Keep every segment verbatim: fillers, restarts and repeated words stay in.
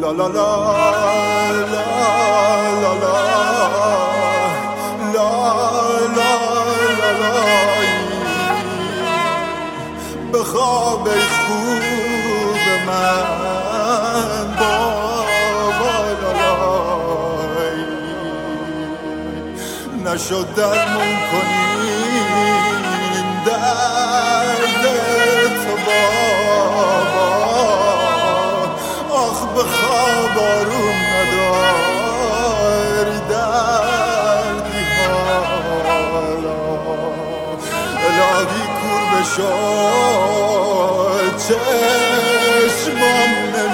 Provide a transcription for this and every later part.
لا لا لا لا لا لا لا لا لا بخواب خوب من بابا لالای نشد درمون کنین درد تو بابا آخ بخواب آروم نداری دردی حالا الهی کور بشد چشمام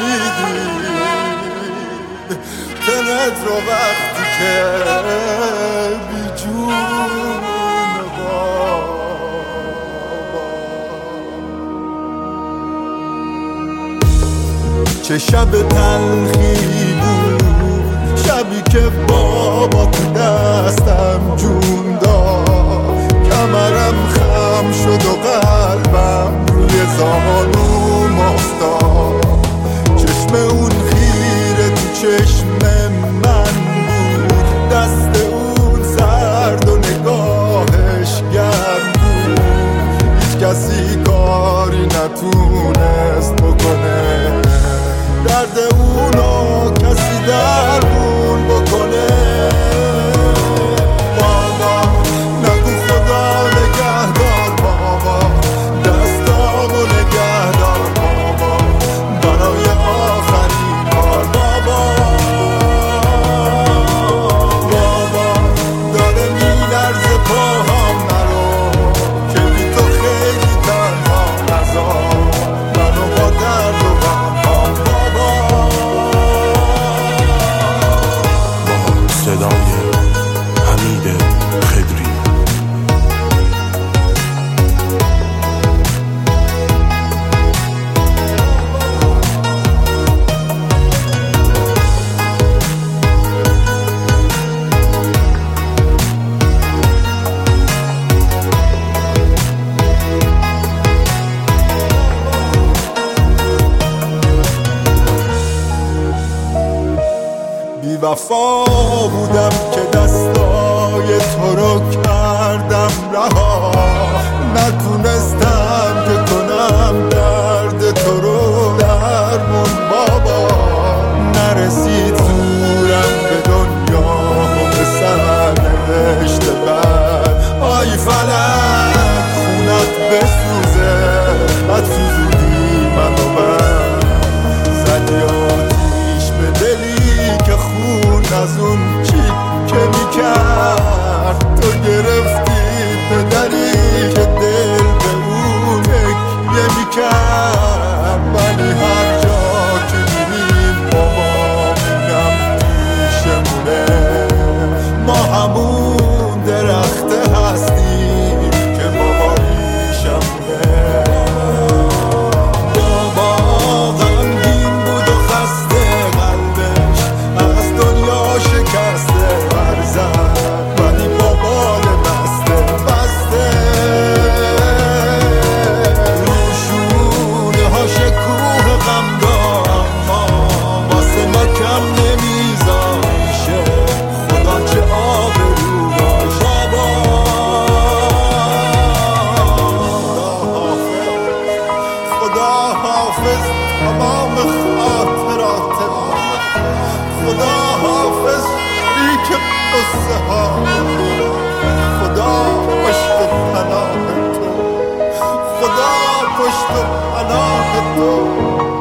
نمیدید تنت رو وقتی که بی جون بابا چه شب تلخی بود شبی که بابا تو دستم جون داد کمرم خم شد و قلبم روی زانوم افتاد چشم اون خیره تو چشم من بود دست اون سرد و نگاهش گرم بود هیچ کسی کاری نتونست بکنه درد اونو کسی درمون بکنه بابا نگو خدا نگهدار بابا دستامو نگهدار بابا برای آخرین بار بابا بابا داره میلرزه پاهام نرو که بی تو خیلی تنها نذار منو با درد و غم صدای حمید خدری بی وفا بودم که دستای تو رو کردم رها نتونستم که کنم درد تو رو درمون بابا نرسید زورم به دنیا و به سرنوشت بد آی فلک خونت بسوزه بد سوزودی منو من زدی آتیش به دلی که خون از اون چی که میکرد تو گرفتی پدری که دل به اون تکیه میکرد ولی هر جا که میریم بابامونم پیشمونه ما همون درخته هستیم که بابا ریشمونه بابا غمگین بود و خسته قلبش از دنیا شکسته برزد ولی با بال بسته بسته روشونه ها شکوه غم دار اما واسه ما کم نمیذاشه خدا چه آبرو داشت بابا خدا حافظ تمام خاطرات خدا حافظ ریک قصه ها خدا پشت پناه تو خدا پشت پناه تو